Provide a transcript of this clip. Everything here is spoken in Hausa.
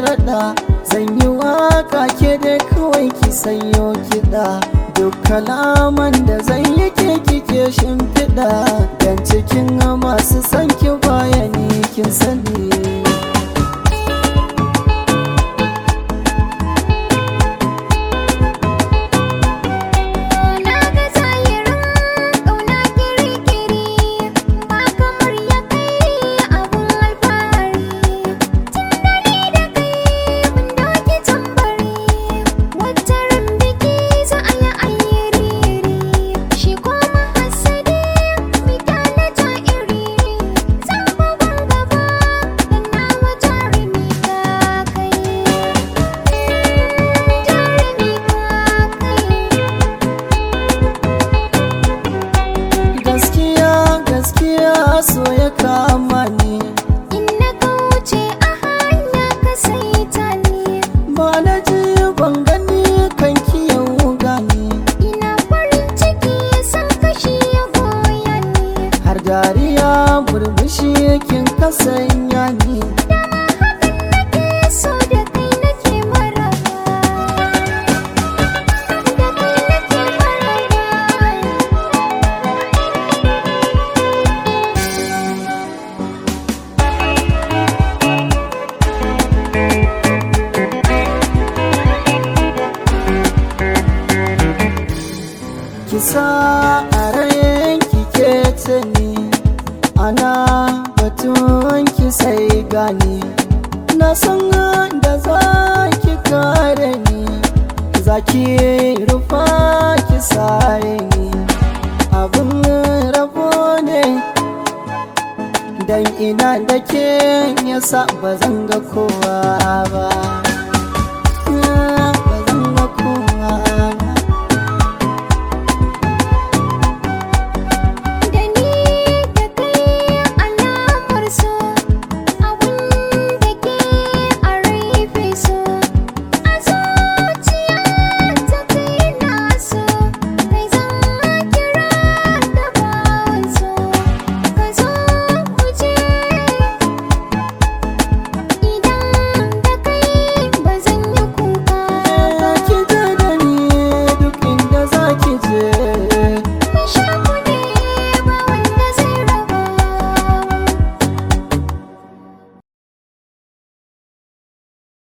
raɗa zan yi waka ke da kawai ki sanyo kiɗa duk kalaman da zan yi ke kike shimfiɗa dan cikin masu son ki bayani kin sani. So ya kama ni in na kauce a hanya ka saita ni ba na ji ban gani kan ki yau gani ina farin ciki san kashi ya goya ni har dariya burbushi kin kasanya ni dama hakan nake so da kai nake maraba da kai nake maraba. Kisa a ranki ke tani ana batun ki sai gani na san da za ki kare ni za ki rufa ki sare ni abin rabo ne dan ina da ke yasa ba zan ga kowa